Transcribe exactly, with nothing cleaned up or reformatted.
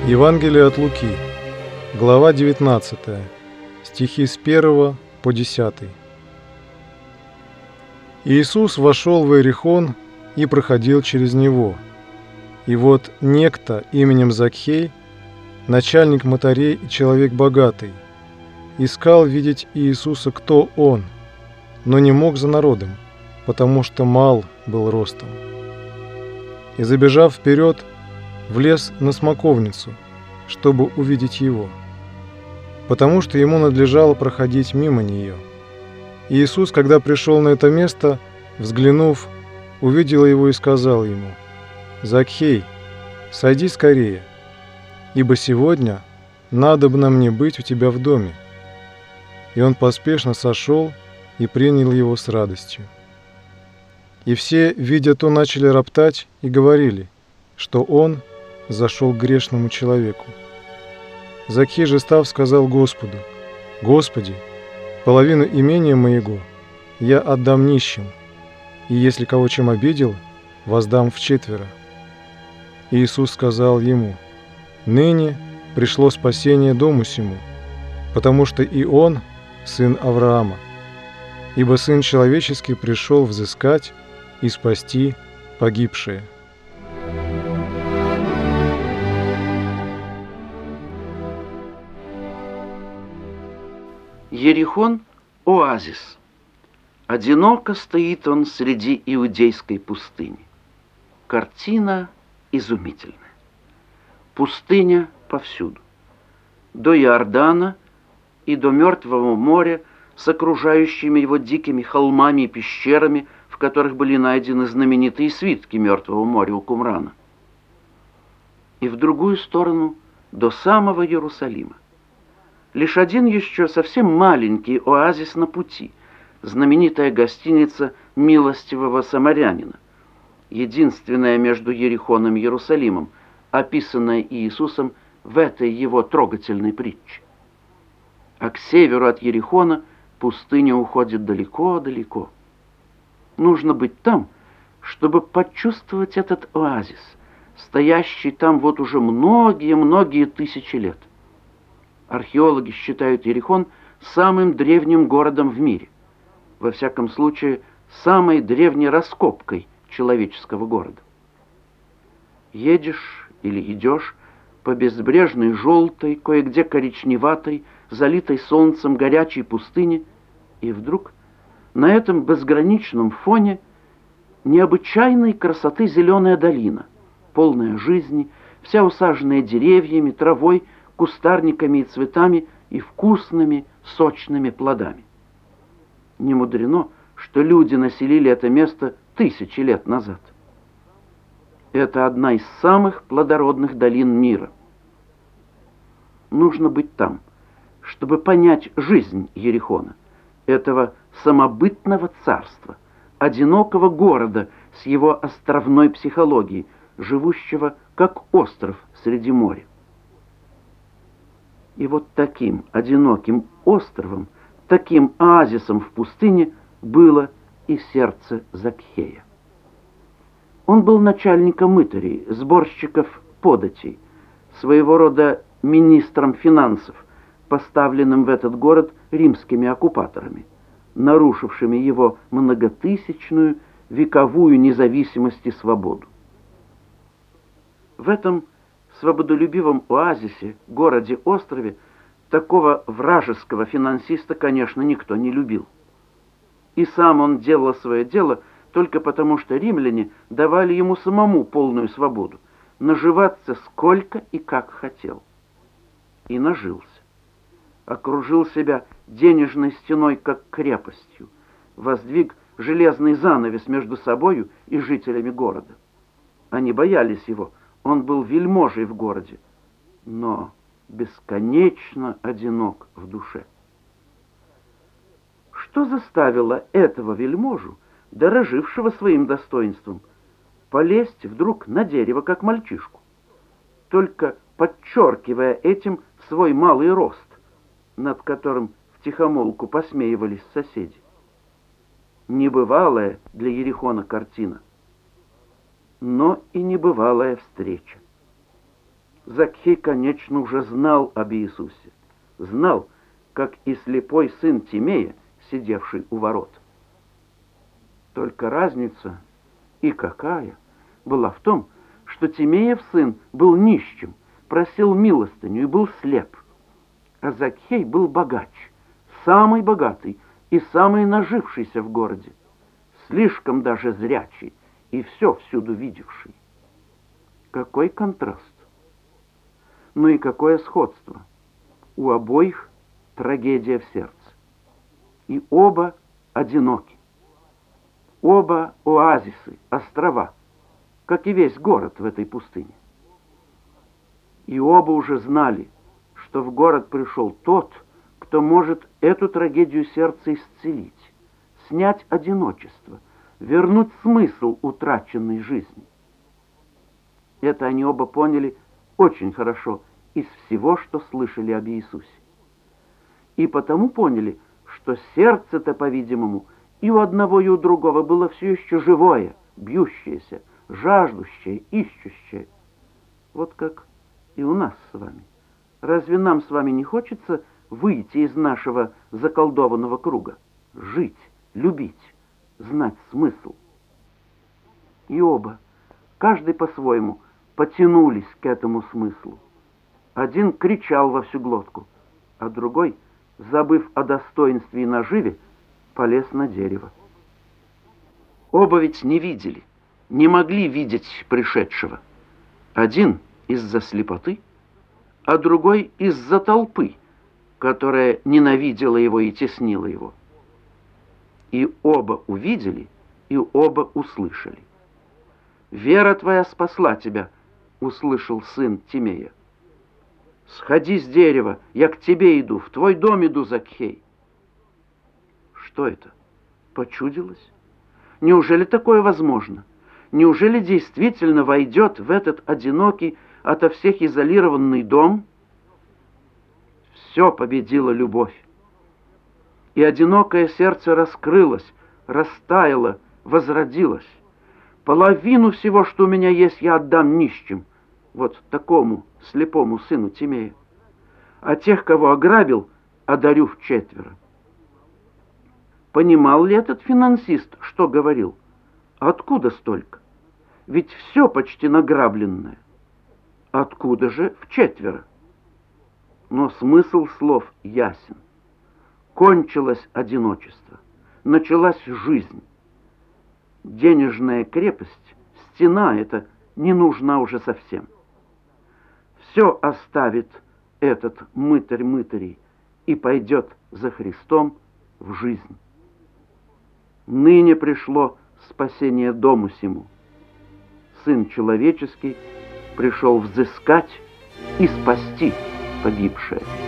Евангелие от Луки, глава девятнадцатая, стихи с первого по десятый. Иисус вошел в Иерихон и проходил через него. И вот некто именем Закхей, начальник мытарей и человек богатый, искал видеть Иисуса, кто он, но не мог за народом, потому что мал был ростом. И, забежав вперед, влез на смоковницу, чтобы увидеть его, потому что ему надлежало проходить мимо нее. И Иисус, когда пришел на это место, взглянув, увидел его и сказал ему: «Закхей, сойди скорее, ибо сегодня надобно мне быть у тебя в доме». И он поспешно сошел и принял его с радостью. И все, видя то, начали роптать и говорили, что он зашел к грешному человеку. Закхей же, став, сказал Господу: «Господи, половину имения моего я отдам нищим, и если кого чем обидел, воздам вчетверо». И Иисус сказал ему: «Ныне пришло спасение дому сему, потому что и он сын Авраама, ибо Сын Человеческий пришел взыскать и спасти погибшие». Иерихон – оазис. Одиноко стоит он среди иудейской пустыни. Картина изумительная. Пустыня повсюду. До Иордана и до Мертвого моря с окружающими его дикими холмами и пещерами, в которых были найдены знаменитые свитки Мертвого моря у Кумрана. И в другую сторону до самого Иерусалима. Лишь один еще совсем маленький оазис на пути, знаменитая гостиница милостивого самарянина, единственная между Иерихоном и Иерусалимом, описанная Иисусом в этой его трогательной притче. А к северу от Иерихона пустыня уходит далеко-далеко. Нужно быть там, чтобы почувствовать этот оазис, стоящий там вот уже многие-многие тысячи лет. Археологи считают Иерихон самым древним городом в мире. Во всяком случае, самой древней раскопкой человеческого города. Едешь или идешь по безбрежной желтой, кое-где коричневатой, залитой солнцем горячей пустыне, и вдруг на этом безграничном фоне необычайной красоты зеленая долина, полная жизни, вся усаженная деревьями, травой, кустарниками и цветами и вкусными, сочными плодами. Не мудрено, что люди населили это место тысячи лет назад. Это одна из самых плодородных долин мира. Нужно быть там, чтобы понять жизнь Иерихона, этого самобытного царства, одинокого города с его островной психологией, живущего как остров среди моря. И вот таким одиноким островом, таким оазисом в пустыне было и сердце Закхея. Он был начальником мытарей, сборщиков податей, своего рода министром финансов, поставленным в этот город римскими оккупаторами, нарушившими его многотысячную вековую независимость и свободу. В этом свободолюбивом оазисе, городе-острове, такого вражеского финансиста, конечно, никто не любил. И сам он делал свое дело только потому, что римляне давали ему самому полную свободу, наживаться сколько и как хотел. И нажился. Окружил себя денежной стеной, как крепостью, воздвиг железный занавес между собою и жителями города. Они боялись его, он был вельможей в городе, но бесконечно одинок в душе. Что заставило этого вельможу, дорожившего своим достоинством, полезть вдруг на дерево, как мальчишку, только подчеркивая этим свой малый рост, над которым втихомолку посмеивались соседи? Небывалая для Иерихона картина, но и небывалая встреча. Закхей, конечно, уже знал об Иисусе. Знал, как и слепой сын Тимея, сидевший у ворот. Только разница, и какая, была в том, что Тимеев сын был нищим, просил милостыню и был слеп. А Закхей был богач, самый богатый и самый нажившийся в городе, слишком даже зрячий и все всюду видевший. Какой контраст! Ну и какое сходство! У обоих трагедия в сердце. И оба одиноки. Оба оазисы, острова, как и весь город в этой пустыне. И оба уже знали, что в город пришел тот, кто может эту трагедию сердца исцелить, снять одиночество, вернуть смысл утраченной жизни. Это они оба поняли очень хорошо из всего, что слышали об Иисусе. И потому поняли, что сердце-то, по-видимому, и у одного, и у другого было все еще живое, бьющееся, жаждущее, ищущее. Вот как и у нас с вами. Разве нам с вами не хочется выйти из нашего заколдованного круга? Жить, любить, знать смысл. И оба, каждый по-своему, потянулись к этому смыслу. Один кричал во всю глотку, а другой, забыв о достоинстве и наживе, полез на дерево. Оба ведь не видели, не могли видеть пришедшего. Один из-за слепоты, а другой из-за толпы, которая ненавидела его и теснила его. И оба увидели, и оба услышали. «Вера твоя спасла тебя», — услышал сын Тимея. «Сходи с дерева, я к тебе иду, в твой дом иду, Закхей». Что это? Почудилось? Неужели такое возможно? Неужели действительно войдет в этот одинокий, ото всех изолированный дом? Все победила любовь. И одинокое сердце раскрылось, растаяло, возродилось. Половину всего, что у меня есть, я отдам нищим, вот такому слепому сыну Тимея. А тех, кого ограбил, одарю вчетверо. Понимал ли этот финансист, что говорил? Откуда столько? Ведь все почти награбленное. Откуда же вчетверо? Но смысл слов ясен. Кончилось одиночество, началась жизнь. Денежная крепость, стена эта не нужна уже совсем. Все оставит этот мытарь мытарей и пойдет за Христом в жизнь. Ныне пришло спасение дому сему. Сын человеческий пришел взыскать и спасти погибшее.